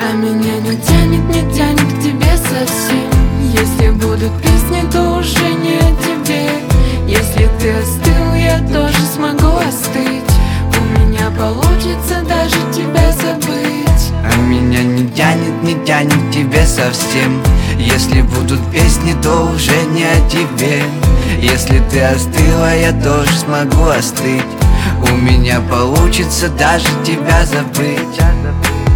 А меня не тянет к тебе совсем. Если будут песни, то уже не о тебе. Если ты остыл, я тоже смогу остыть. У меня получится даже тебя забыть. А меня не тянет к тебе совсем. Если будут песни, то уже не о тебе. Если ты остыла, я тоже смогу остыть. У меня получится даже тебя забыть.